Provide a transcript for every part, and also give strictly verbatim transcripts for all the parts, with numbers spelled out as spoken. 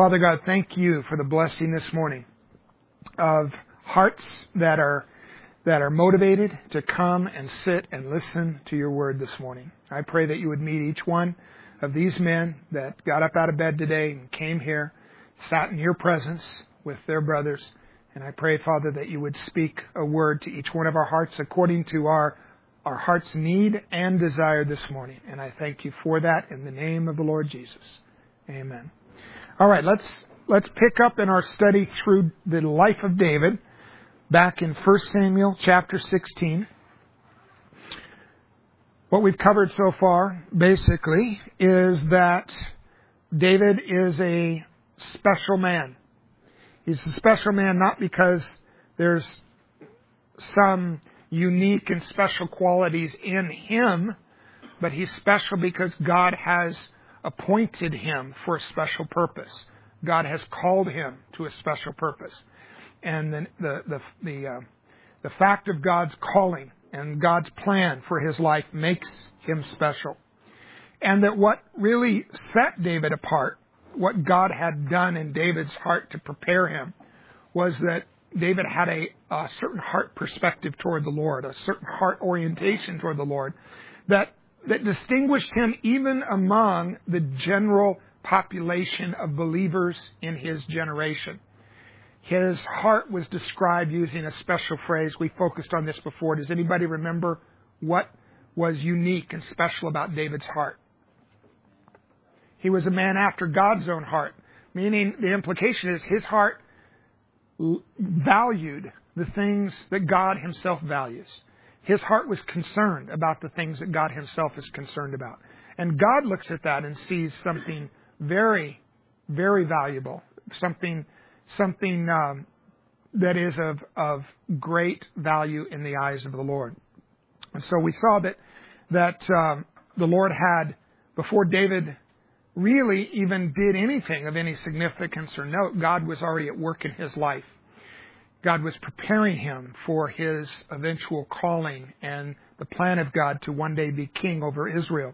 Father God, thank you for the blessing this morning of hearts that are that are motivated to come and sit and listen to your word this morning. I pray that you would meet each one of these men that got up out of bed today and came here, sat in your presence with their brothers. And I pray, Father, that you would speak a word to each one of our hearts according to our, our heart's need and desire this morning. And I thank you for that in the name of the Lord Jesus. Amen. All right, let's let's pick up in our study through the life of David back in First Samuel chapter sixteen. What we've covered so far, basically, is that David is a special man. He's a special man not because there's some unique and special qualities in him, but he's special because God has appointed him for a special purpose. God has called him to a special purpose. And the the the the, uh, the fact of God's calling and God's plan for his life makes him special. And that what really set David apart, what God had done in David's heart to prepare him, was that David had a, a certain heart perspective toward the Lord, a certain heart orientation toward the Lord, that that distinguished him even among the general population of believers in his generation. His heart was described using a special phrase. We focused on this before. Does anybody remember what was unique and special about David's heart? He was a man after God's own heart, meaning the implication is his heart valued the things that God himself values. His heart was concerned about the things that God himself is concerned about. And God looks at that and sees something very, very valuable, something something um, that is of, of great value in the eyes of the Lord. And so we saw that, that um, the Lord had, before David really even did anything of any significance or note, God was already at work in his life. God was preparing him for his eventual calling and the plan of God to one day be king over Israel.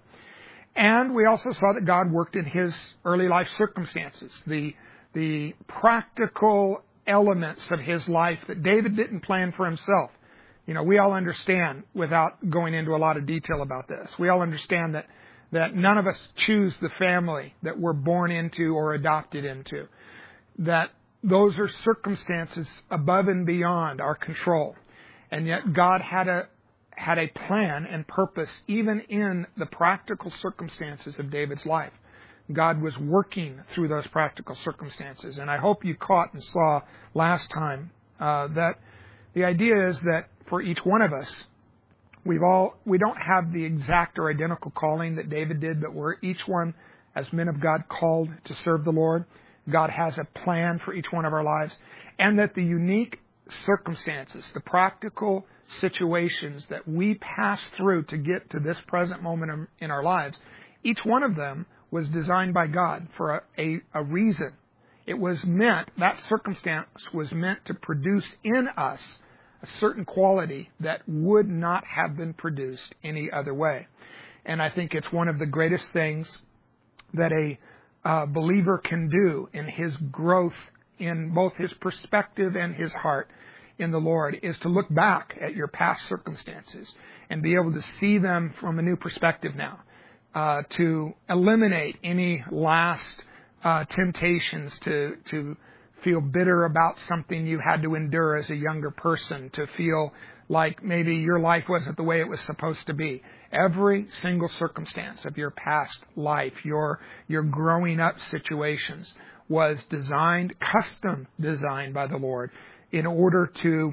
And we also saw that God worked in his early life circumstances, the, the practical elements of his life that David didn't plan for himself. You know, we all understand, without going into a lot of detail about this, we all understand that, that none of us choose the family that we're born into or adopted into. That those are circumstances above and beyond our control. And yet God had a had a plan and purpose even in the practical circumstances of David's life. God was working through those practical circumstances. And I hope you caught and saw last time uh, that the idea is that for each one of us, we've all we don't have the exact or identical calling that David did, but we're each one, as men of God, called to serve the Lord. God has a plan for each one of our lives, and that the unique circumstances, the practical situations that we pass through to get to this present moment in our lives, each one of them was designed by God for a, a, a reason. It was meant, that circumstance was meant to produce in us a certain quality that would not have been produced any other way. And I think it's one of the greatest things that a Uh, believer can do in his growth in both his perspective and his heart in the Lord is to look back at your past circumstances and be able to see them from a new perspective now, uh, to eliminate any last uh, temptations to to feel bitter about something you had to endure as a younger person, to feel like maybe your life wasn't the way it was supposed to be. Every single circumstance of your past life, your your growing up situations, was designed, custom designed by the Lord in order to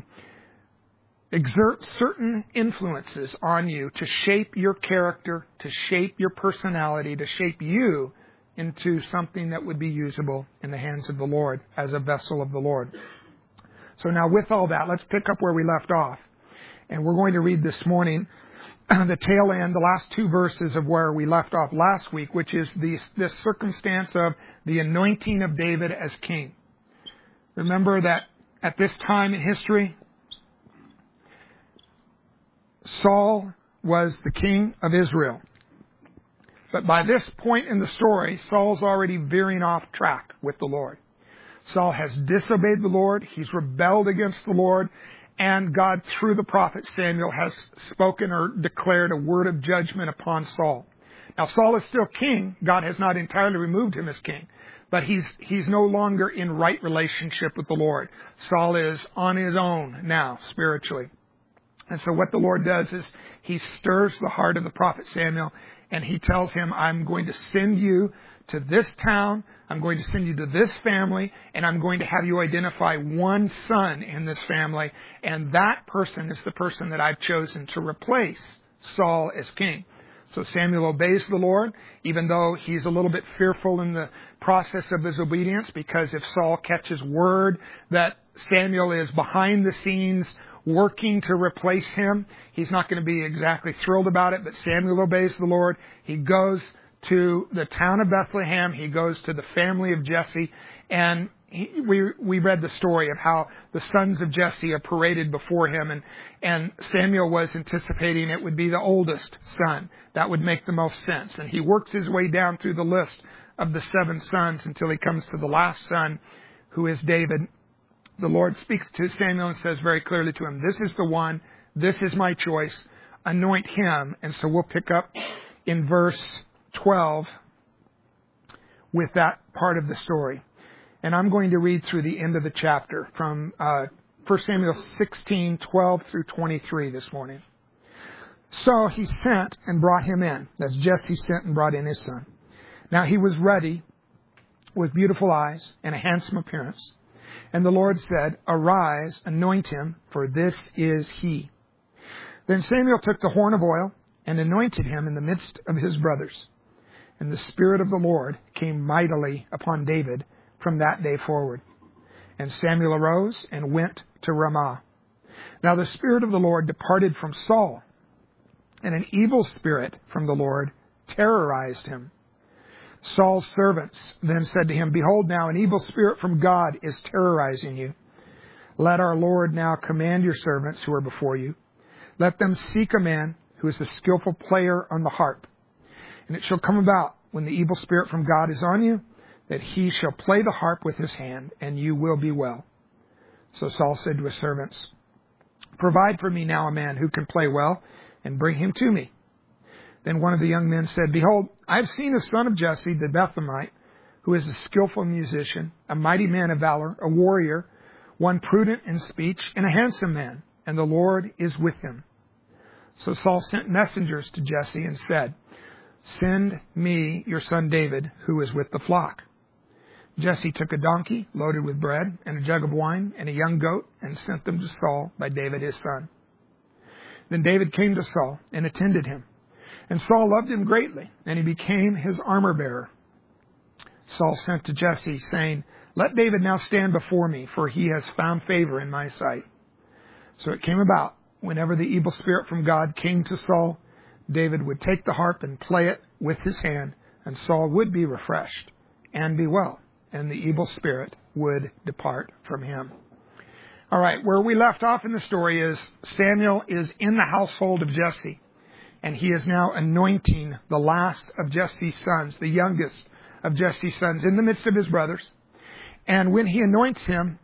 exert certain influences on you to shape your character, to shape your personality, to shape you into something that would be usable in the hands of the Lord as a vessel of the Lord. So now with all that, let's pick up where we left off. And we're going to read this morning the tail end, the last two verses of where we left off last week, which is the, this circumstance of the anointing of David as king. Remember that at this time in history, Saul was the king of Israel. But by this point in the story, Saul's already veering off track with the Lord. Saul has disobeyed the Lord. He's rebelled against the Lord. And God, through the prophet Samuel, has spoken or declared a word of judgment upon Saul. Now, Saul is still king. God has not entirely removed him as king. But he's he's no longer in right relationship with the Lord. Saul is on his own now, spiritually. And so what the Lord does is he stirs the heart of the prophet Samuel, and he tells him, I'm going to send you to this town, I'm going to send you to this family, and I'm going to have you identify one son in this family, and that person is the person that I've chosen to replace Saul as king. So Samuel obeys the Lord, even though he's a little bit fearful in the process of his obedience, because if Saul catches word that Samuel is behind the scenes working to replace him, he's not going to be exactly thrilled about it. But Samuel obeys the Lord. He goes to the town of Bethlehem. He goes to the family of Jesse, and he, we we read the story of how the sons of Jesse are paraded before him, and and Samuel was anticipating it would be the oldest son. That would make the most sense. And he works his way down through the list of the seven sons until he comes to the last son, who is David. The Lord speaks to Samuel and says very clearly to him, this is the one, this is my choice, anoint him. And so we'll pick up in verse twelve with that part of the story. And I'm going to read through the end of the chapter from uh, First Samuel sixteen, twelve through twenty-three this morning. So he sent and brought him in. That's Jesse sent and brought in his son. Now he was ruddy, with beautiful eyes and a handsome appearance. And the Lord said, arise, anoint him, for this is he. Then Samuel took the horn of oil and anointed him in the midst of his brothers. And the Spirit of the Lord came mightily upon David from that day forward. And Samuel arose and went to Ramah. Now the Spirit of the Lord departed from Saul, and an evil spirit from the Lord terrorized him. Saul's servants then said to him, behold, now an evil spirit from God is terrorizing you. Let our Lord now command your servants who are before you. Let them seek a man who is a skillful player on the harp. And it shall come about, when the evil spirit from God is on you, that he shall play the harp with his hand, and you will be well. So Saul said to his servants, provide for me now a man who can play well, and bring him to me. Then one of the young men said, behold, I have seen a son of Jesse, the Bethlehemite, who is a skillful musician, a mighty man of valor, a warrior, one prudent in speech, and a handsome man, and the Lord is with him. So Saul sent messengers to Jesse and said, send me your son David, who is with the flock. Jesse took a donkey loaded with bread and a jug of wine and a young goat and sent them to Saul by David his son. Then David came to Saul and attended him. And Saul loved him greatly, and he became his armor bearer. Saul sent to Jesse, saying, let David now stand before me, for he has found favor in my sight. So it came about, whenever the evil spirit from God came to Saul, David would take the harp and play it with his hand, and Saul would be refreshed and be well, and the evil spirit would depart from him. All right, where we left off in the story is Samuel is in the household of Jesse, and he is now anointing the last of Jesse's sons, the youngest of Jesse's sons, in the midst of his brothers. And when he anoints him,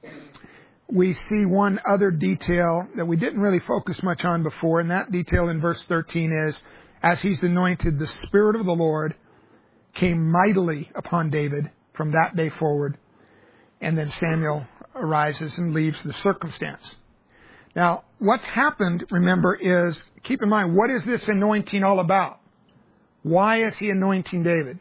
we see one other detail that we didn't really focus much on before, and that detail in verse thirteen is, as he's anointed, the Spirit of the Lord came mightily upon David from that day forward, and then Samuel arises and leaves the circumstance. Now, what's happened, remember, is, keep in mind, what is this anointing all about? Why is he anointing David?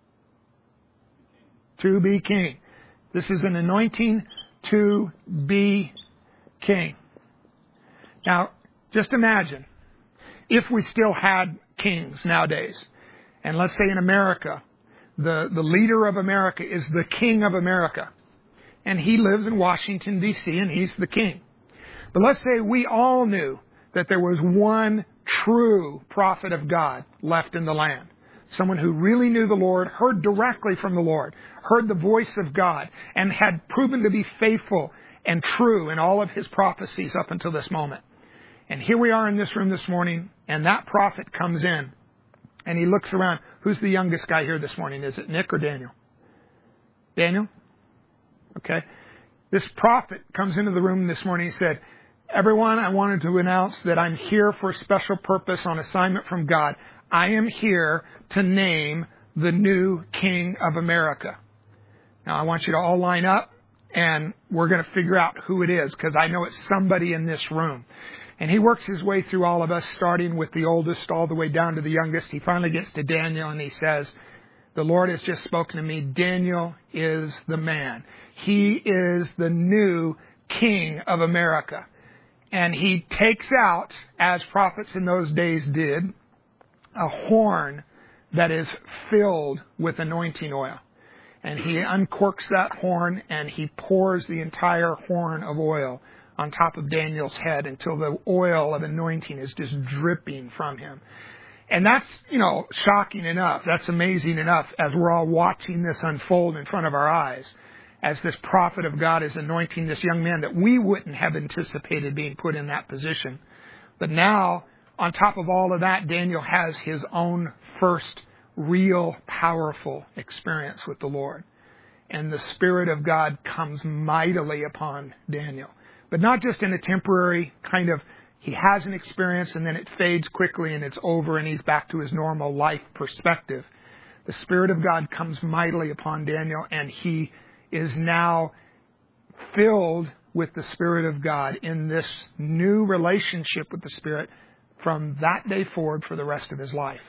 To be king. This is an anointing to be king. Now, just imagine if we still had kings nowadays, and let's say in America, the, the leader of America is the king of America, and he lives in Washington, D C, and he's the king. But let's say we all knew that there was one true prophet of God left in the land. Someone who really knew the Lord, heard directly from the Lord, heard the voice of God, and had proven to be faithful and true in all of his prophecies up until this moment. And here we are in this room this morning, and that prophet comes in, and he looks around. Who's the youngest guy here this morning? Is it Nick or Daniel? Daniel? Okay. This prophet comes into the room this morning. He said, everyone, I wanted to announce that I'm here for a special purpose on assignment from God. I am here to name the new King of America. Now, I want you to all line up, and we're going to figure out who it is, because I know it's somebody in this room. And he works his way through all of us, starting with the oldest all the way down to the youngest. He finally gets to Daniel, and he says, the Lord has just spoken to me. Daniel is the man. He is the new King of America. And he takes out, as prophets in those days did, a horn that is filled with anointing oil. And he uncorks that horn, and he pours the entire horn of oil on top of Daniel's head until the oil of anointing is just dripping from him. And that's, you know, shocking enough. That's amazing enough as we're all watching this unfold in front of our eyes, as this prophet of God is anointing this young man that we wouldn't have anticipated being put in that position. But now, on top of all of that, Daniel has his own first real powerful experience with the Lord. And the Spirit of God comes mightily upon Daniel. But not just in a temporary kind of, he has an experience and then it fades quickly and it's over and he's back to his normal life perspective. The Spirit of God comes mightily upon Daniel, and he is now filled with the Spirit of God in this new relationship with the Spirit from that day forward for the rest of his life.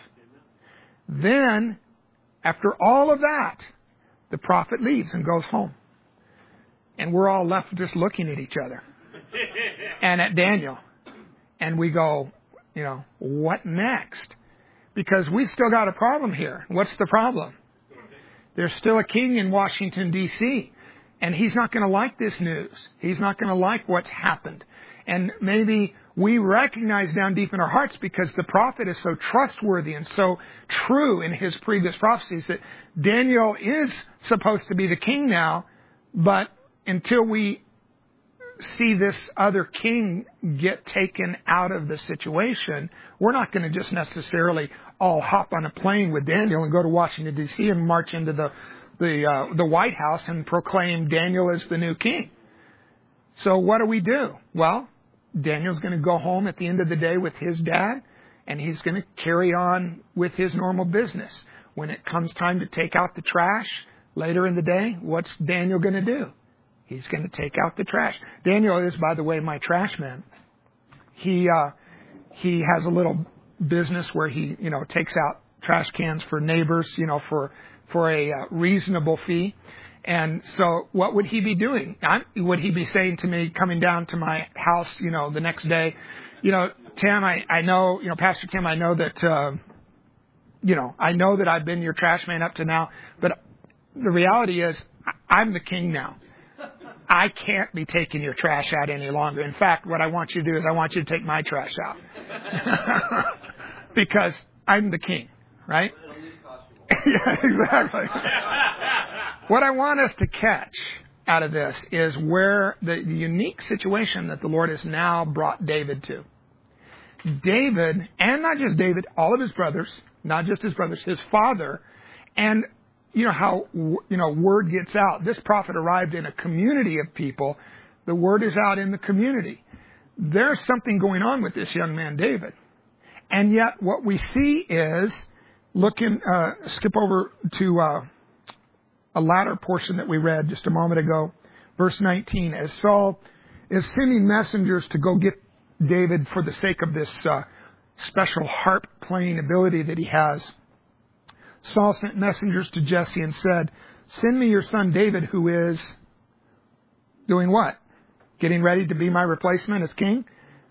Then, after all of that, the prophet leaves and goes home. And we're all left just looking at each other and at Daniel. And we go, you know, what next? Because we've still got a problem here. What's the problem? There's still a king in Washington, D C, and he's not going to like this news. He's not going to like what's happened. And maybe we recognize down deep in our hearts, because the prophet is so trustworthy and so true in his previous prophecies, that Daniel is supposed to be the king now, but until we see this other king get taken out of the situation, we're not going to just necessarily all hop on a plane with Daniel and go to Washington, D C and march into the the uh, the White House and proclaim Daniel as the new king. So what do we do? Well, Daniel's going to go home at the end of the day with his dad, and he's going to carry on with his normal business. When it comes time to take out the trash later in the day, what's Daniel going to do? He's going to take out the trash. Daniel is, by the way, my trash man. He uh, he has a little business where he, you know, takes out trash cans for neighbors, you know, for for a uh, reasonable fee. And so, what would he be doing? I, would he be saying to me, coming down to my house, you know, the next day, you know, Tim, I, I know, you know, Pastor Tim, I know that, uh, you know, I know that I've been your trash man up to now, but the reality is, I'm the king now. I can't be taking your trash out any longer. In fact, what I want you to do is I want you to take my trash out. Because I'm the king, right? Yeah, exactly. What I want us to catch out of this is where the unique situation that the Lord has now brought David to. David, and not just David, all of his brothers, not just his brothers, his father, and you know how, you know, word gets out. This prophet arrived in a community of people. The word is out in the community. There's something going on with this young man, David. And yet what we see is, look in, uh, skip over to uh, a latter portion that we read just a moment ago, verse nineteen. As Saul is sending messengers to go get David for the sake of this uh, special harp playing ability that he has, Saul sent messengers to Jesse and said, send me your son David, who is doing what? Getting ready to be my replacement as king?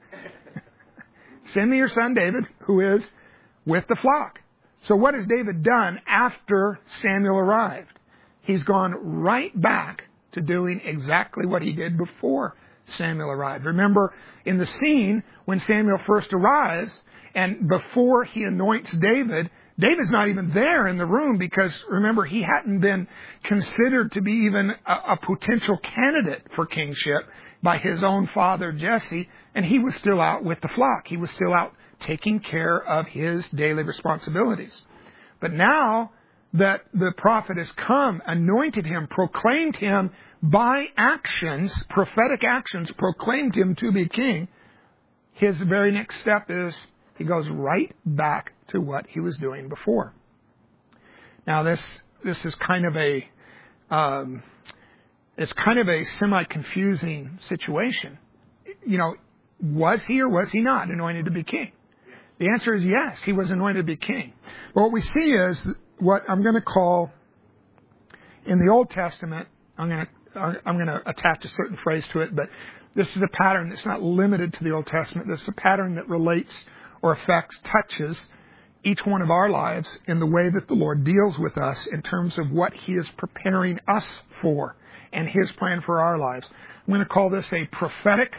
Send me your son David, who is with the flock. So what has David done after Samuel arrived? He's gone right back to doing exactly what he did before Samuel arrived. Remember, in the scene, when Samuel first arrives, and before he anoints David, David's not even there in the room because, remember, he hadn't been considered to be even a, a potential candidate for kingship by his own father, Jesse, and he was still out with the flock. He was still out taking care of his daily responsibilities. But now that the prophet has come, anointed him, proclaimed him by actions, prophetic actions, proclaimed him to be king, his very next step is he goes right back to what he was doing before. Now this this is kind of a um, it's kind of a semi-confusing situation. You know, was he or was he not anointed to be king? The answer is yes, he was anointed to be king. But what we see is what I'm going to call, in the Old Testament, I'm going to I'm going to attach a certain phrase to it, but this is a pattern that's not limited to the Old Testament. This is a pattern that relates or affects, touches each one of our lives in the way that the Lord deals with us in terms of what He is preparing us for and His plan for our lives. I'm going to call this a prophetic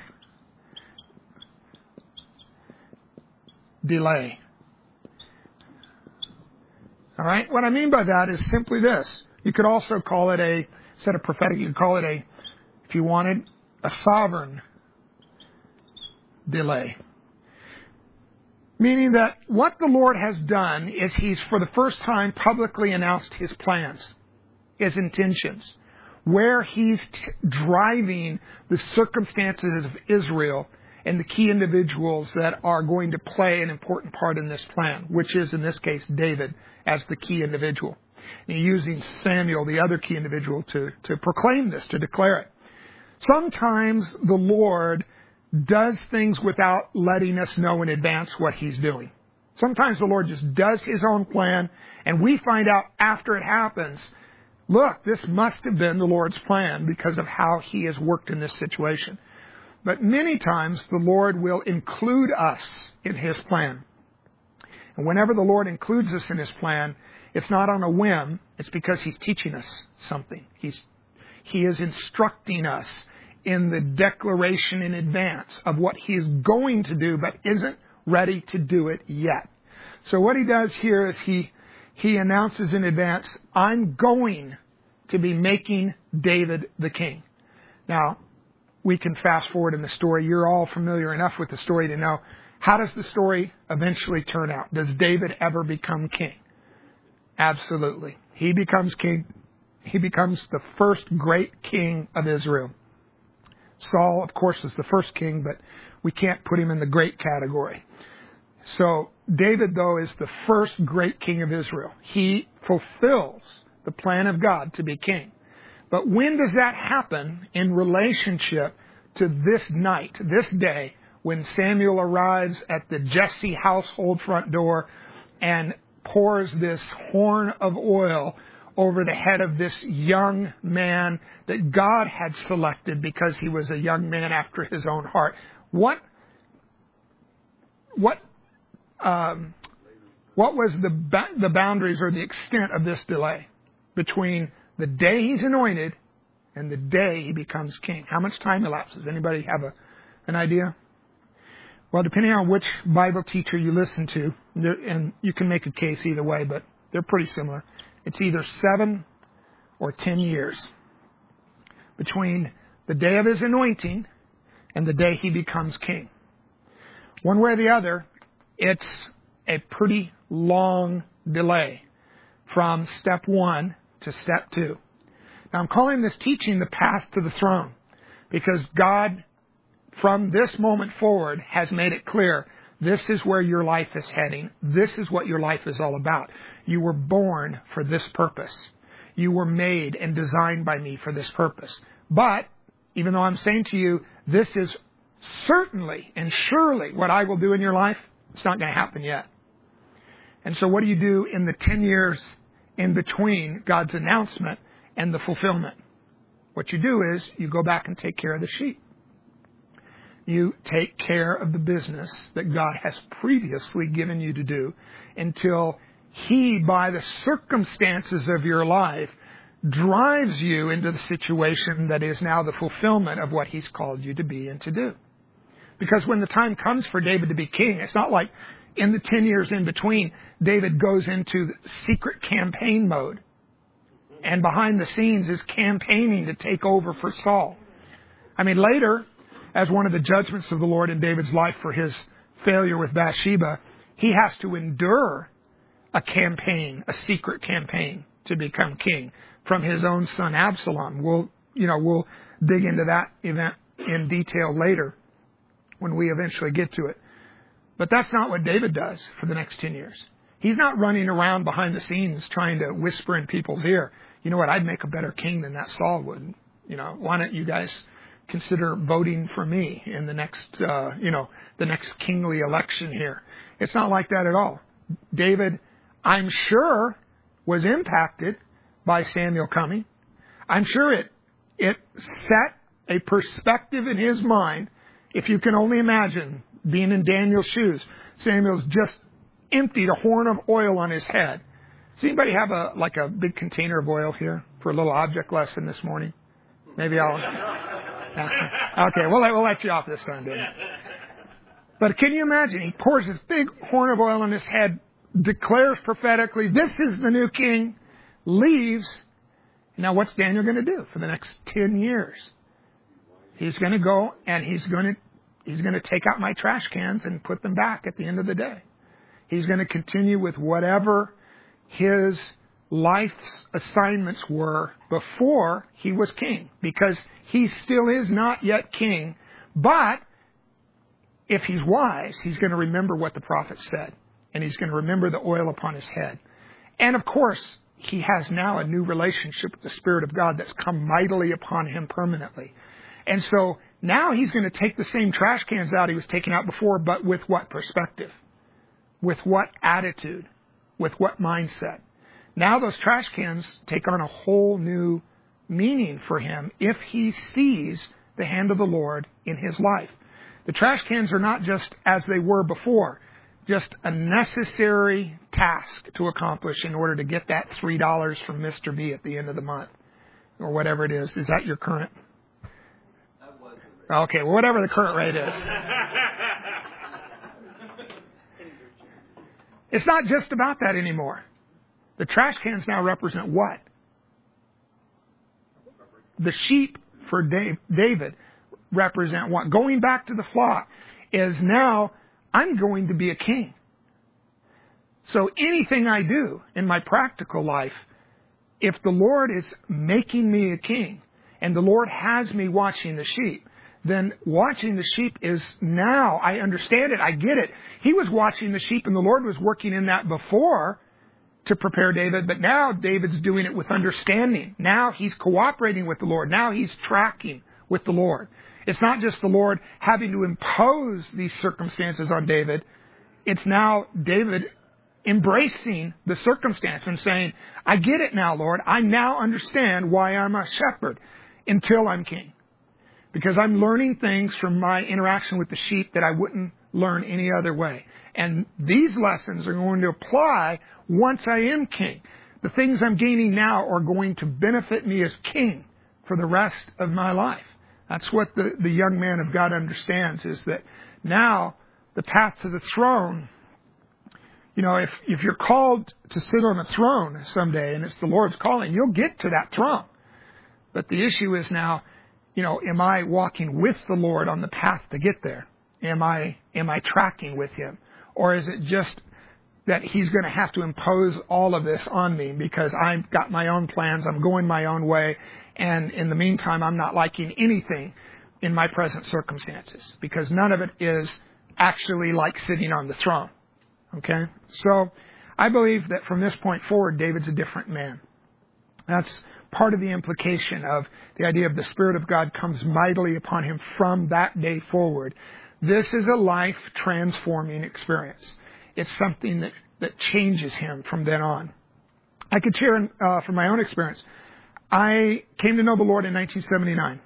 delay. All right? What I mean by that is simply this. You could also call it a, instead of prophetic, you could call it a, if you wanted, a sovereign delay. Meaning that what the Lord has done is He's for the first time publicly announced His plans, His intentions, where He's t- driving the circumstances of Israel and the key individuals that are going to play an important part in this plan, which is, in this case, David as the key individual. And using Samuel, the other key individual, to, to proclaim this, to declare it. Sometimes the Lord does things without letting us know in advance what He's doing. Sometimes the Lord just does His own plan, and we find out after it happens, look, this must have been the Lord's plan because of how He has worked in this situation. But many times the Lord will include us in His plan. And whenever the Lord includes us in His plan, it's not on a whim, it's because He's teaching us something. He's, He is instructing us in the declaration in advance of what He is going to do, but isn't ready to do it yet. So what He does here is He, He announces in advance, I'm going to be making David the king. Now, we can fast forward in the story. You're all familiar enough with the story to know, how does the story eventually turn out? Does David ever become king? Absolutely. He becomes king. He becomes the first great king of Israel. Saul, of course, is the first king, but we can't put him in the great category. So David, though, is the first great king of Israel. He fulfills the plan of God to be king. But when does that happen in relationship to this night, this day, when Samuel arrives at the Jesse household front door and pours this horn of oil over the head of this young man that God had selected because he was a young man after His own heart? What, what, um, what was the ba- the boundaries or the extent of this delay between the day he's anointed and the day he becomes king? How much time elapses? Anybody have a, an idea? Well, depending on which Bible teacher you listen to, and you can make a case either way, but they're pretty similar. It's either seven or ten years between the day of his anointing and the day he becomes king. One way or the other, it's a pretty long delay from step one to step two. Now, I'm calling this teaching the path to the throne because God, from this moment forward, has made it clear this is where your life is heading. This is what your life is all about. You were born for this purpose. You were made and designed by me for this purpose. But, even though I'm saying to you, this is certainly and surely what I will do in your life, it's not going to happen yet. And so what do you do in the ten years in between God's announcement and the fulfillment? What you do is you go back and take care of the sheep. You take care of the business that God has previously given you to do until He, by the circumstances of your life, drives you into the situation that is now the fulfillment of what He's called you to be and to do. Because when the time comes for David to be king, it's not like in the ten years in between, David goes into secret campaign mode. And behind the scenes is campaigning to take over for Saul. I mean, later, as one of the judgments of the Lord in David's life for his failure with Bathsheba, he has to endure a campaign, a secret campaign to become king from his own son Absalom. We'll, you know, we'll dig into that event in detail later when we eventually get to it. But that's not what David does for the next ten years. He's not running around behind the scenes trying to whisper in people's ear, you know what, I'd make a better king than that Saul would. You know, why don't you guys consider voting for me in the next, uh, you know, the next kingly election here. It's not like that at all. David, I'm sure, was impacted by Samuel coming. I'm sure it, it set a perspective in his mind. If you can only imagine being in Daniel's shoes, Samuel's just emptied a horn of oil on his head. Does anybody have a like a big container of oil here for a little object lesson this morning? Maybe I'll... Okay, we'll let, we'll let you off this time, David. But can you imagine? He pours this big horn of oil on his head, declares prophetically, this is the new king, leaves. Now what's Daniel going to do for the next ten years? He's going to go and he's going to he's going to take out my trash cans and put them back at the end of the day. He's going to continue with whatever his life's assignments were before he was king, because he still is not yet king. But if he's wise, he's going to remember what the prophet said, and he's going to remember the oil upon his head. And of course, he has now a new relationship with the Spirit of God that's come mightily upon him permanently. And so now he's going to take the same trash cans out he was taking out before, but with what perspective? With what attitude? With what mindset? Now those trash cans take on a whole new meaning for him if he sees the hand of the Lord in his life. The trash cans are not just as they were before, just a necessary task to accomplish in order to get that three dollars from Mister B at the end of the month, or whatever it is. Is that your current? Okay, well, whatever the current rate is. It's not just about that anymore. The trash cans now represent what? The sheep for David represent what? Going back to the flock is now I'm going to be a king. So anything I do in my practical life, if the Lord is making me a king and the Lord has me watching the sheep, then watching the sheep is now, I understand it, I get it. He was watching the sheep and the Lord was working in that before to prepare David, but now David's doing it with understanding. Now he's cooperating with the Lord. Now he's tracking with the Lord. It's not just the Lord having to impose these circumstances on David. It's now David embracing the circumstance and saying, I get it now, Lord. I now understand why I'm a shepherd until I'm king. Because I'm learning things from my interaction with the sheep that I wouldn't learn any other way. And these lessons are going to apply once I am king. The things I'm gaining now are going to benefit me as king for the rest of my life. That's what the, the young man of God understands, is that now the path to the throne, you know, if, if you're called to sit on a throne someday and it's the Lord's calling, you'll get to that throne. But the issue is now, you know, am I walking with the Lord on the path to get there? Am I, am I tracking with Him? Or is it just that He's going to have to impose all of this on me because I've got my own plans, I'm going my own way, and in the meantime, I'm not liking anything in my present circumstances, because none of it is actually like sitting on the throne. Okay? So I believe that from this point forward, David's a different man. That's part of the implication of the idea of the Spirit of God comes mightily upon him from that day forward. This is a life-transforming experience. It's something that, that changes him from then on. I could share uh, from my own experience. I came to know the Lord in nineteen seventy-nine.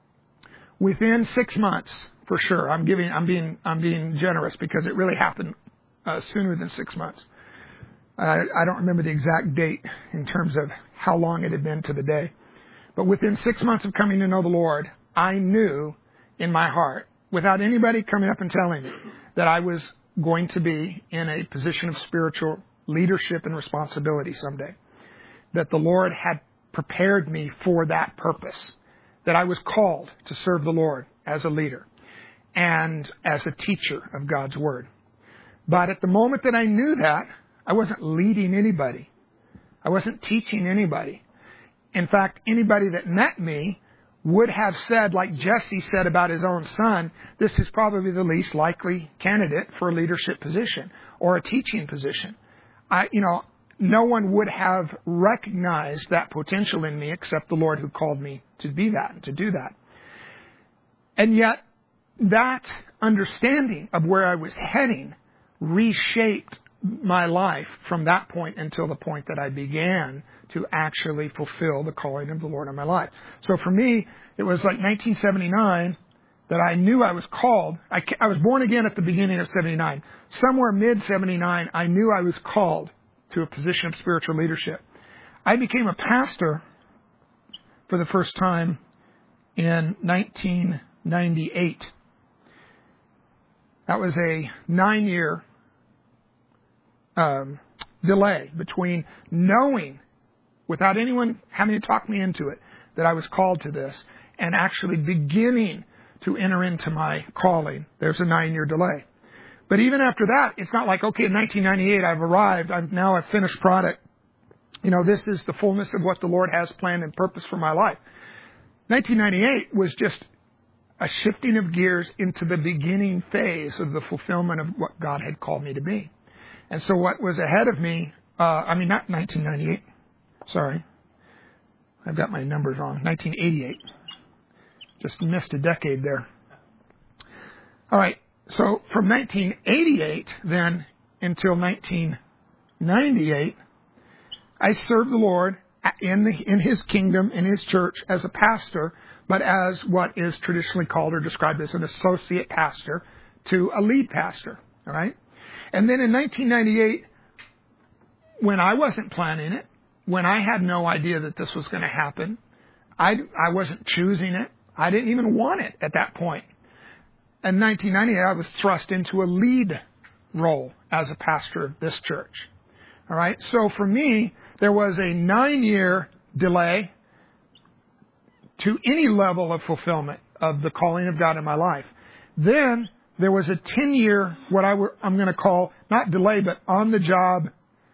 Within six months, for sure, I'm giving, I'm being, I'm being generous because it really happened uh, sooner than six months. Uh, I don't remember the exact date in terms of how long it had been to the day. But within six months of coming to know the Lord, I knew in my heart, without anybody coming up and telling me, that I was going to be in a position of spiritual leadership and responsibility someday. That the Lord had prepared me for that purpose. That I was called to serve the Lord as a leader and as a teacher of God's Word. But at the moment that I knew that, I wasn't leading anybody. I wasn't teaching anybody. In fact, anybody that met me would have said, like Jesse said about his own son, this is probably the least likely candidate for a leadership position or a teaching position. I, you know, no one would have recognized that potential in me except the Lord who called me to be that and to do that. And yet, that understanding of where I was heading reshaped my life from that point until the point that I began to actually fulfill the calling of the Lord on my life. So for me, it was like nineteen seventy-nine that I knew I was called. I, I was born again at the beginning of seventy-nine. Somewhere mid seventy-nine, I knew I was called to a position of spiritual leadership. I became a pastor for the first time in nineteen ninety-eight. That was a nine-year um, delay between knowing, without anyone having to talk me into it, that I was called to this, and actually beginning to enter into my calling. There's a nine-year delay. But even after that, it's not like, okay, in nineteen ninety-eight, I've arrived. I'm now a finished product. You know, this is the fullness of what the Lord has planned and purpose for my life. nineteen ninety-eight was just a shifting of gears into the beginning phase of the fulfillment of what God had called me to be. And so what was ahead of me, uh, I mean, not nineteen ninety-eight. Sorry. I've got my numbers wrong. nineteen eighty-eight. Just missed a decade there. All right. So from nineteen eighty-eight then until nineteen ninety-eight, I served the Lord in the, in His kingdom, in His church as a pastor, but as what is traditionally called or described as an associate pastor to a lead pastor. All right. And then in nineteen ninety-eight, when I wasn't planning it, when I had no idea that this was going to happen, I, I wasn't choosing it. I didn't even want it at that point. In nineteen ninety-eight, I was thrust into a lead role as a pastor of this church. All right. So for me, there was a nine-year delay to any level of fulfillment of the calling of God in my life. Then there was a ten-year, what I were, I'm going to call, not delay, but on-the-job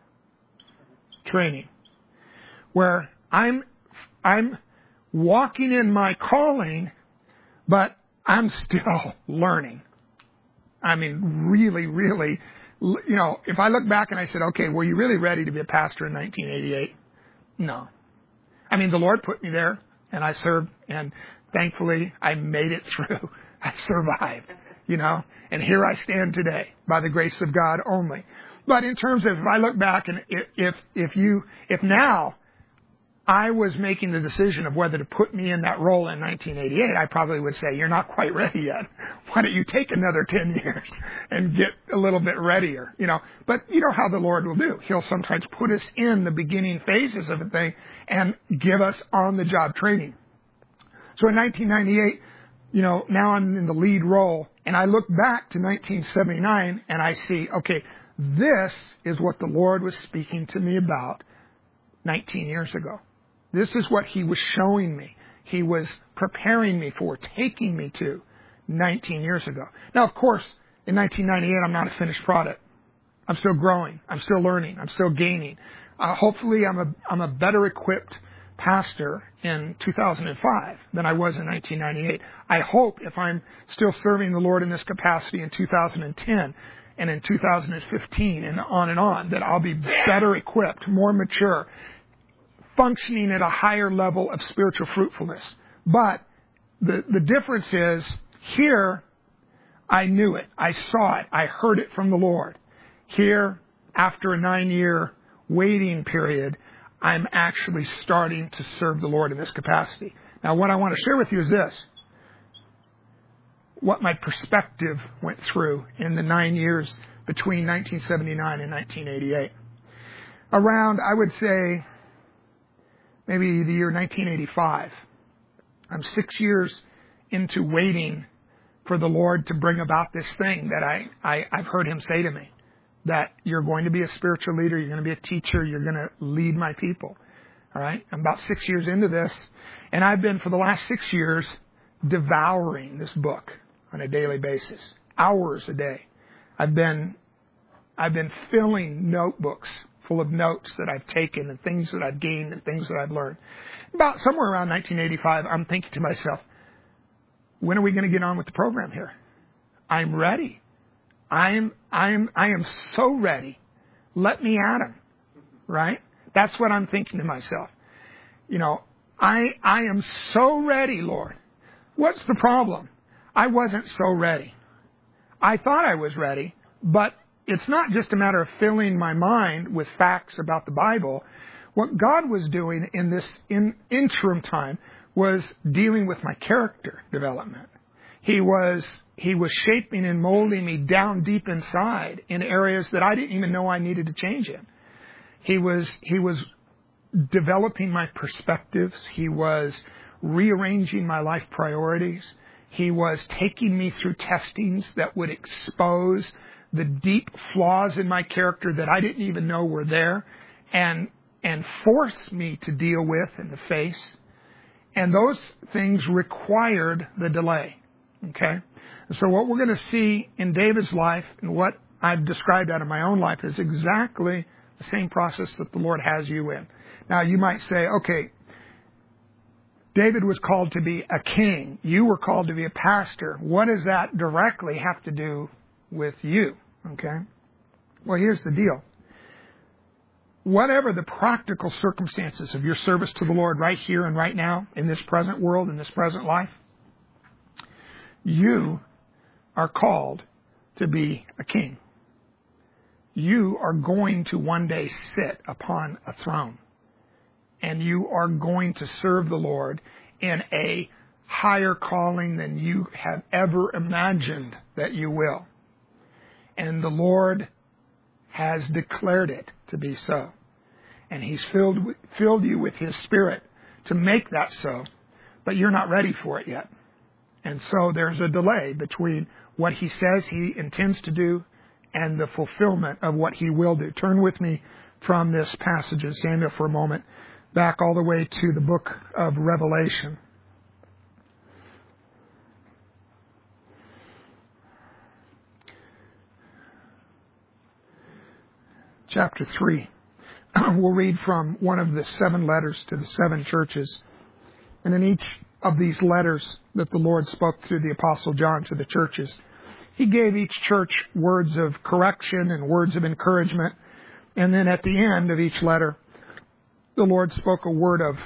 training, where I'm I'm walking in my calling, but I'm still learning. I mean, really, really, you know, if I look back and I said, okay, were you really ready to be a pastor in nineteen eighty-eight? No. I mean, the Lord put me there, and I served, and thankfully I made it through. I survived, you know, and here I stand today by the grace of God only. But in terms of, if I look back and if, if, if you, if now I was making the decision of whether to put me in that role in nineteen eighty-eight, I probably would say, you're not quite ready yet. Why don't you take another ten years and get a little bit readier, you know? But you know how the Lord will do. He'll sometimes put us in the beginning phases of a thing and give us on-the-job training. So in nineteen ninety-eight, you know, now I'm in the lead role, and I look back to nineteen seventy-nine and I see, okay, this is what the Lord was speaking to me about nineteen years ago. This is what He was showing me. He was preparing me for, taking me to nineteen years ago. Now, of course, in nineteen ninety-eight, I'm not a finished product. I'm still growing. I'm still learning. I'm still gaining. Uh, hopefully, I'm a I'm a better equipped pastor in two thousand five than I was in nineteen ninety-eight. I hope if I'm still serving the Lord in this capacity in two thousand ten and in two thousand fifteen and on and on, that I'll be better equipped, more mature, functioning at a higher level of spiritual fruitfulness. But the, the difference is, here, I knew it. I saw it. I heard it from the Lord. Here, after a nine-year waiting period, I'm actually starting to serve the Lord in this capacity. Now, what I want to share with you is this. What my perspective went through in the nine years between nineteen seventy-nine and nineteen eighty-eight. Around, I would say, maybe the year nineteen eighty-five. I'm six years into waiting for the Lord to bring about this thing that I, I, I've heard him say to me, that you're going to be a spiritual leader, you're going to be a teacher, you're going to lead my people. All right? I'm about six years into this, and I've been for the last six years devouring this book on a daily basis, hours a day. I've been, I've been filling notebooks full of notes that I've taken and things that I've gained and things that I've learned. About somewhere around nineteen eighty-five, I'm thinking to myself, when are we going to get on with the program here? I'm ready. I'm, I'm, I am so ready. Let me at him. Right? That's what I'm thinking to myself. You know, I, I am so ready, Lord. What's the problem? I wasn't so ready. I thought I was ready, but it's not just a matter of filling my mind with facts about the Bible. What God was doing in this in, interim time was dealing with my character development. He was He was shaping and molding me down deep inside in areas that I didn't even know I needed to change in. He was He was developing my perspectives. He was rearranging my life priorities. He was taking me through testings that would expose the deep flaws in my character that I didn't even know were there, and and force me to deal with and to face. And those things required the delay. Okay? And so what we're going to see in David's life and what I've described out of my own life is exactly the same process that the Lord has you in. Now, you might say, okay, David was called to be a king. You were called to be a pastor. What does that directly have to do with you? Okay? Well, here's the deal. Whatever the practical circumstances of your service to the Lord right here and right now, in this present world, in this present life, you are called to be a king. You are going to one day sit upon a throne. And you are going to serve the Lord in a higher calling than you have ever imagined that you will. And the Lord has declared it to be so. And He's filled filled you with His Spirit to make that so, but you're not ready for it yet. And so there's a delay between what He says He intends to do and the fulfillment of what He will do. Turn with me from this passage of Samuel for a moment, back all the way to the book of Revelation. Chapter three. We'll read from one of the seven letters to the seven churches. And in each of these letters that the Lord spoke through the Apostle John to the churches, He gave each church words of correction and words of encouragement. And then at the end of each letter, the Lord spoke a word of,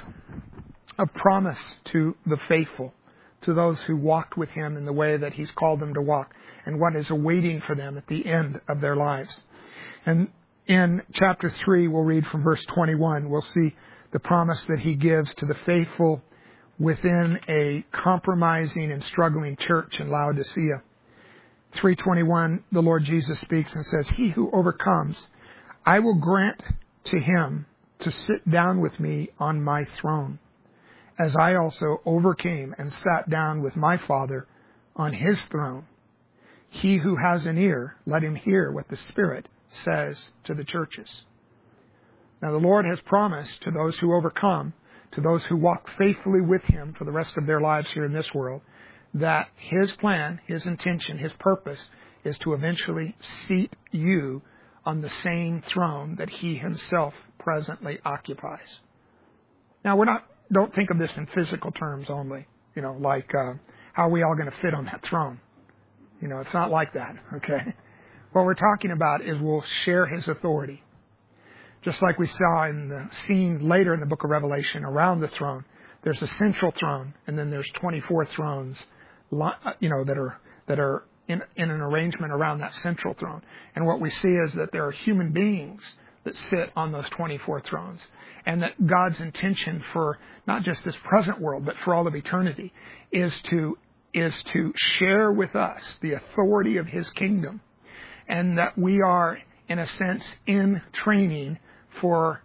of promise to the faithful, to those who walked with Him in the way that He's called them to walk, and what is awaiting for them at the end of their lives. And in chapter three, we'll read from verse twenty-one. We'll see the promise that He gives to the faithful within a compromising and struggling church in Laodicea. three twenty-one, the Lord Jesus speaks and says, "He who overcomes, I will grant to him to sit down with me on my throne, as I also overcame and sat down with my Father on His throne. He who has an ear, let him hear what the Spirit says to the churches." Now the Lord has promised to those who overcome, to those who walk faithfully with Him for the rest of their lives here in this world, that His plan, His intention, His purpose is to eventually seat you on the same throne that He Himself presently occupies. Now we're not, don't think of this in physical terms only, you know, like uh, how are we all going to fit on that throne? You know, it's not like that, okay? What we're talking about is we'll share His authority. Just like we saw in the scene later in the book of Revelation around the throne, there's a central throne, and then there's twenty-four thrones, you know, that are that are in, in an arrangement around that central throne. And what we see is that there are human beings that sit on those twenty-four thrones, and that God's intention for not just this present world, but for all of eternity, is to is to share with us the authority of His kingdom. And that we are, in a sense, in training for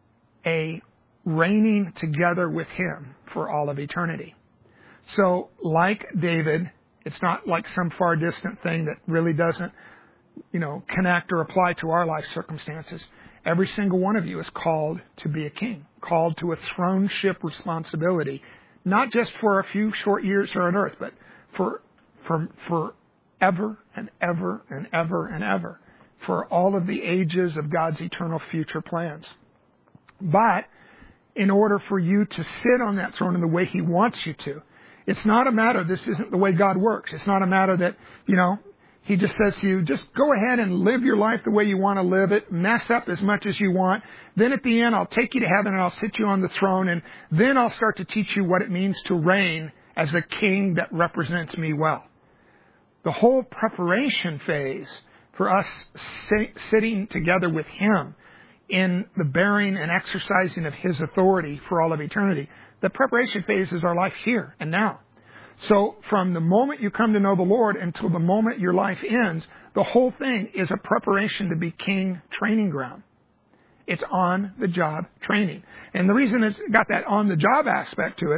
a reigning together with Him for all of eternity. So, like David It's not like some far distant thing that really doesn't, you know, connect or apply to our life circumstances. Every single one of you is called to be a king, called to a throneship responsibility, not just for a few short years here on earth, but for, for, for ever and ever and ever and ever, for all of the ages of God's eternal future plans. But in order for you to sit on that throne in the way He wants you to, it's not a matter, this isn't the way God works. It's not a matter that, you know, He just says to you, just go ahead and live your life the way you want to live it, mess up as much as you want. Then at the end, I'll take you to heaven and I'll sit you on the throne, and then I'll start to teach you what it means to reign as a king that represents me well. The whole preparation phase for us sitting together with Him in the bearing and exercising of His authority for all of eternity, the preparation phase is our life here and now. So from the moment you come to know the Lord until the moment your life ends, the whole thing is a preparation to be king training ground. It's on-the-job training. And the reason it's got that on-the-job aspect to it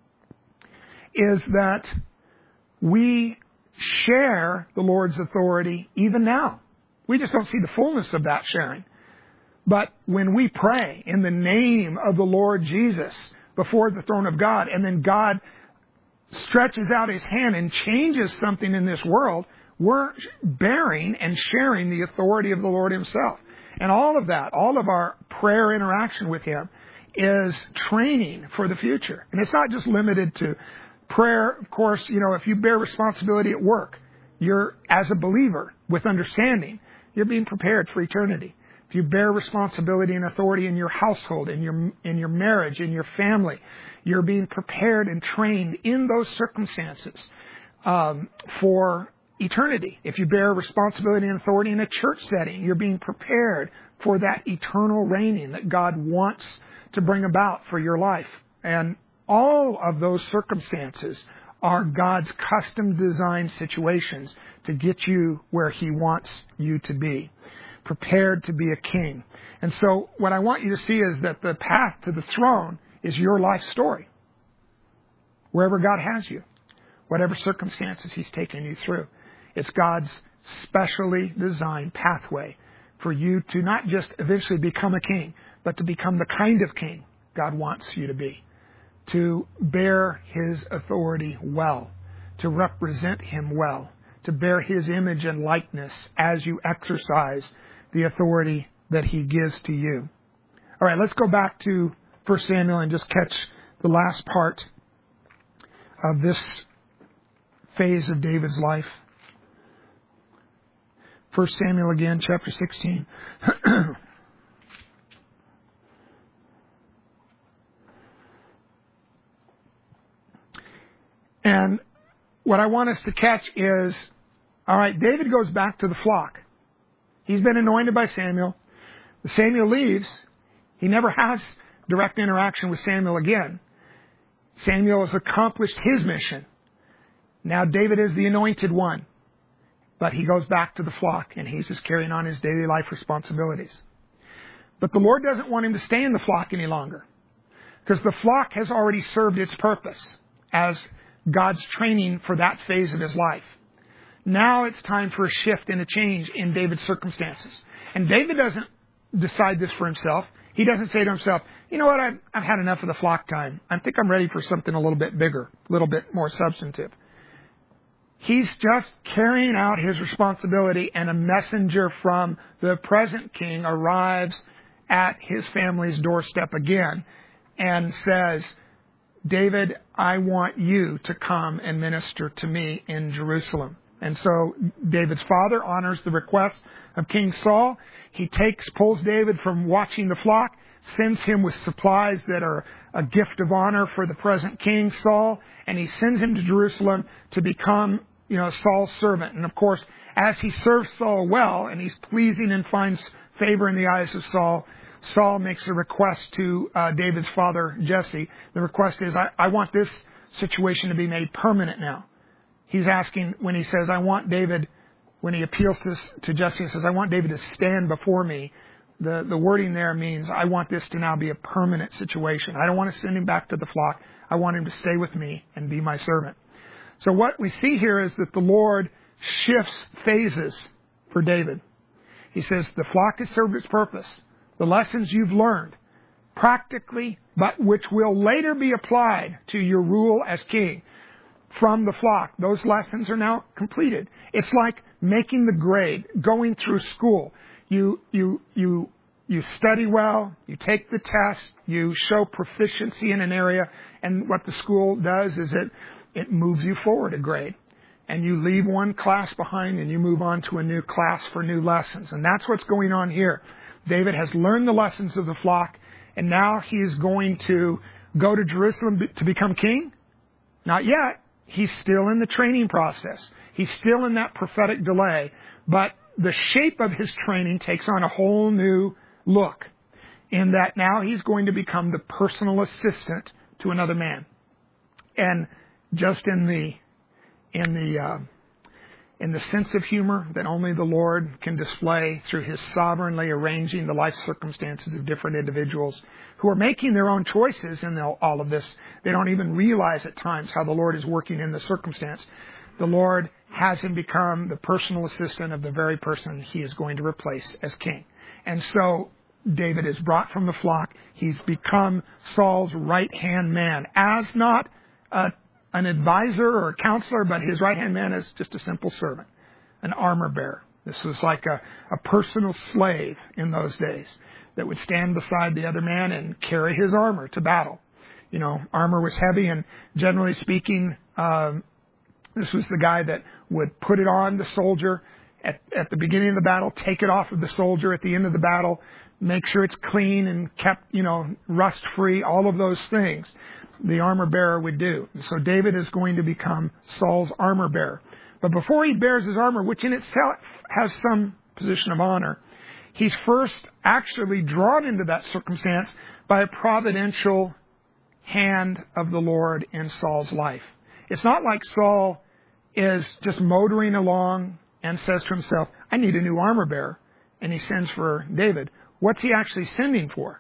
is that we share the Lord's authority even now. We just don't see the fullness of that sharing. But when we pray in the name of the Lord Jesus before the throne of God, and then God stretches out His hand and changes something in this world, we're bearing and sharing the authority of the Lord Himself. And all of that, all of our prayer interaction with Him is training for the future. And it's not just limited to prayer. Of course, you know, if you bear responsibility at work, you're, as a believer with understanding, you're being prepared for eternity. If you bear responsibility and authority in your household, in your in your marriage, in your family, you're being prepared and trained in those circumstances um, for eternity. If you bear responsibility and authority in a church setting, you're being prepared for that eternal reigning that God wants to bring about for your life. And all of those circumstances are God's custom designed situations to get you where He wants you to be, prepared to be a king. And so what I want you to see is that the path to the throne is your life story. Wherever God has you, whatever circumstances He's taken you through, it's God's specially designed pathway for you to not just eventually become a king, but to become the kind of king God wants you to be, to bear His authority well, to represent Him well, to bear His image and likeness as you exercise the authority that He gives to you. All right, let's go back to First Samuel and just catch the last part of this phase of David's life. First Samuel again, chapter sixteen. And what I want us to catch is, all right, David goes back to the flock. He's been anointed by Samuel. Samuel leaves. He never has direct interaction with Samuel again. Samuel has accomplished his mission. Now David is the anointed one. But he goes back to the flock, and he's just carrying on his daily life responsibilities. But the Lord doesn't want him to stay in the flock any longer, because the flock has already served its purpose as God's training for that phase of his life. Now it's time for a shift and a change in David's circumstances. And David doesn't decide this for himself. He doesn't say to himself, you know what, I've, I've had enough of the flock time. I think I'm ready for something a little bit bigger, a little bit more substantive. He's just carrying out his responsibility, and a messenger from the present king arrives at his family's doorstep again and says, David, I want you to come and minister to me in Jerusalem. And so David's father honors the request of King Saul. He takes, pulls David from watching the flock, sends him with supplies that are a gift of honor for the present king, Saul, and he sends him to Jerusalem to become, you know, Saul's servant. And of course, as he serves Saul well, and he's pleasing and finds favor in the eyes of Saul, Saul makes a request to uh, David's father, Jesse. The request is, I, I want this situation to be made permanent now. He's asking, when he says, I want David, when he appeals to, to Jesse and says, I want David to stand before me, the, the wording there means, I want this to now be a permanent situation. I don't want to send him back to the flock. I want him to stay with me and be my servant. So what we see here is that the Lord shifts phases for David. He says, the flock has served its purpose. The lessons you've learned, practically, but which will later be applied to your rule as king from the flock. Those lessons are now completed. It's like making the grade, going through school. You, you, you, you study well, you take the test, you show proficiency in an area, and what the school does is it, it moves you forward a grade. And you leave one class behind and you move on to a new class for new lessons. And that's what's going on here. David has learned the lessons of the flock, and now he is going to go to Jerusalem to become king? Not yet. He's still in the training process. He's still in that prophetic delay. But the shape of his training takes on a whole new look, in that now he's going to become the personal assistant to another man. And just in the in the uh, in the sense of humor that only the Lord can display through His sovereignly arranging the life circumstances of different individuals who are making their own choices in all of this. They don't even realize at times how the Lord is working in the circumstance. The Lord has him become the personal assistant of the very person He is going to replace as king. And so David is brought from the flock. He's become Saul's right-hand man, as not a an advisor or a counselor, but his right-hand man is just a simple servant, an armor bearer. This was like a, a personal slave in those days that would stand beside the other man and carry his armor to battle. You know, armor was heavy, and generally speaking, um, this was the guy that would put it on the soldier at, at the beginning of the battle, take it off of the soldier at the end of the battle, make sure it's clean and kept, you know, rust-free, all of those things the armor bearer would do. So David is going to become Saul's armor bearer. But before he bears his armor, which in itself has some position of honor, he's first actually drawn into that circumstance by a providential hand of the Lord in Saul's life. It's not like Saul is just motoring along and says to himself, I need a new armor bearer, and he sends for David. What's he actually sending for?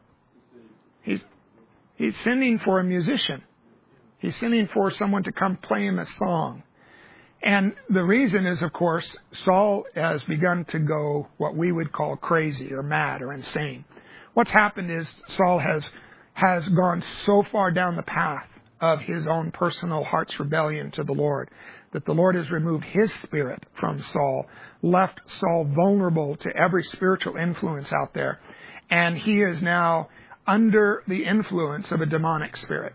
He's He's sending for a musician. He's sending for someone to come play him a song. And the reason is, of course, Saul has begun to go what we would call crazy or mad or insane. What's happened is Saul has has gone so far down the path of his own personal heart's rebellion to the Lord that the Lord has removed His spirit from Saul, left Saul vulnerable to every spiritual influence out there. And he is now under the influence of a demonic spirit.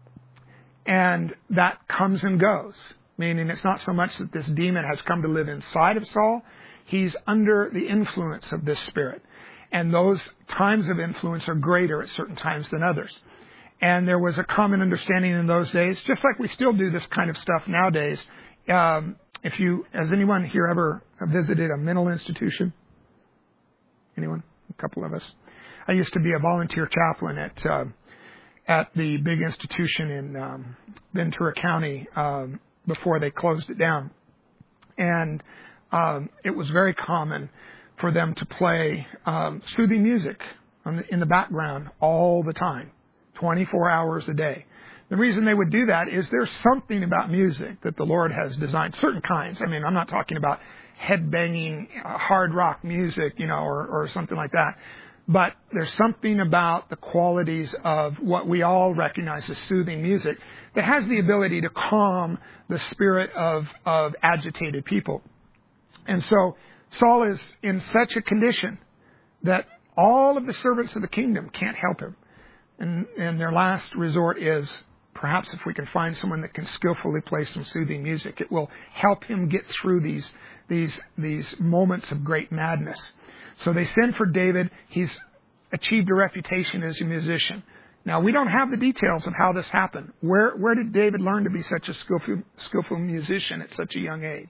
And that comes and goes, meaning it's not so much that this demon has come to live inside of Saul. He's under the influence of this spirit. And those times of influence are greater at certain times than others. And there was a common understanding in those days, just like we still do this kind of stuff nowadays. Um, if you, has anyone here ever visited a mental institution? Anyone? A couple of us. I used to be a volunteer chaplain at uh, at the big institution in um, Ventura County um, before they closed it down. And um, it was very common for them to play um, soothing music on the, in the background all the time, twenty-four hours a day. The reason they would do that is there's something about music that the Lord has designed, certain kinds. I mean, I'm not talking about head-banging uh, hard rock music, you know, or, or something like that. But there's something about the qualities of what we all recognize as soothing music that has the ability to calm the spirit of, of agitated people. And so Saul is in such a condition that all of the servants of the kingdom can't help him. And, and their last resort is, perhaps if we can find someone that can skillfully play some soothing music, it will help him get through these, these, these moments of great madness. So they send for David. He's achieved a reputation as a musician. Now, we don't have the details of how this happened. Where where did David learn to be such a skillful, skillful musician at such a young age?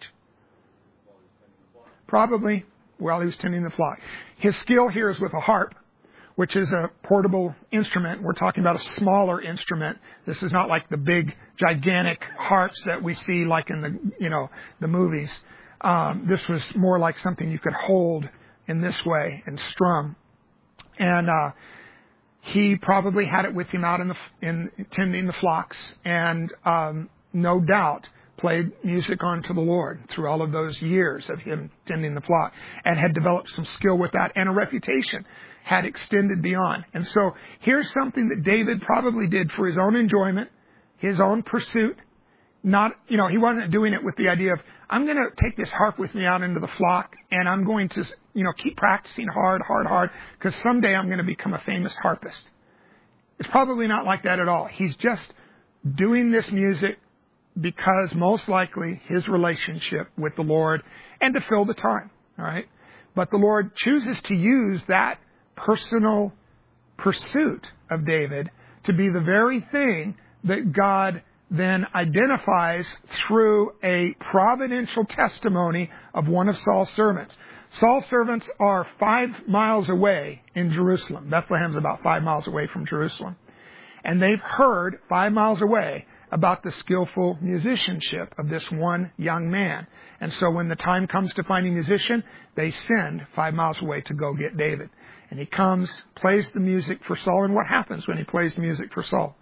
Probably while he was tending the flock. His skill here is with a harp, which is a portable instrument. We're talking about a smaller instrument. This is not like the big, gigantic harps that we see like in the, you know, the movies. Um, this was more like something you could hold in this way and strum. And uh, he probably had it with him out in the in tending the flocks. And um, no doubt played music unto the Lord through all of those years of him tending the flock, and had developed some skill with that, and a reputation had extended beyond. And so here's something that David probably did for his own enjoyment, his own pursuit. Not, you know, he wasn't doing it with the idea of, I'm going to take this harp with me out into the flock, and I'm going to, you know, keep practicing hard, hard, hard, because someday I'm going to become a famous harpist. It's probably not like that at all. He's just doing this music because most likely his relationship with the Lord and to fill the time, all right? But the Lord chooses to use that personal pursuit of David to be the very thing that God then identifies through a providential testimony of one of Saul's servants. Saul's servants are five miles away in Jerusalem. Bethlehem's about five miles away from Jerusalem. And they've heard five miles away about the skillful musicianship of this one young man. And so when the time comes to find a musician, they send five miles away to go get David. And he comes, plays the music for Saul. And what happens when he plays the music for Saul?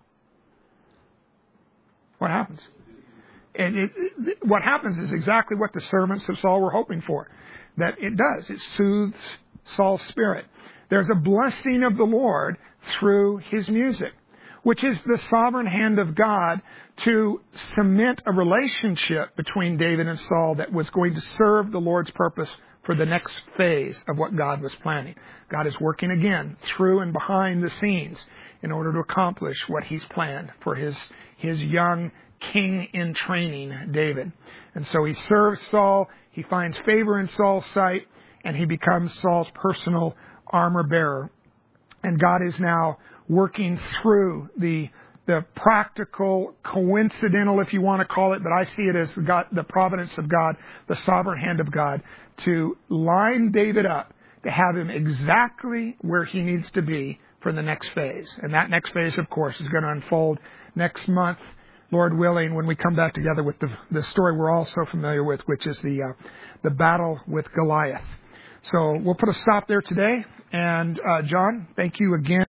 What happens? And it, it, what happens is exactly what the servants of Saul were hoping for. That it does. It soothes Saul's spirit. There's a blessing of the Lord through his music, which is the sovereign hand of God to cement a relationship between David and Saul that was going to serve the Lord's purpose for the next phase of what God was planning. God is working again through and behind the scenes in order to accomplish what he's planned for his, his young king in training, David. And so he serves Saul, he finds favor in Saul's sight, and he becomes Saul's personal armor bearer. And God is now working through the the practical, coincidental, if you want to call it, but I see it as God, the providence of God, the sovereign hand of God, to line David up, to have him exactly where he needs to be for the next phase. And that next phase, of course, is going to unfold next month, Lord willing, when we come back together with the, the story we're all so familiar with, which is the uh, the battle with Goliath. So we'll put a stop there today. And uh, John, thank you again.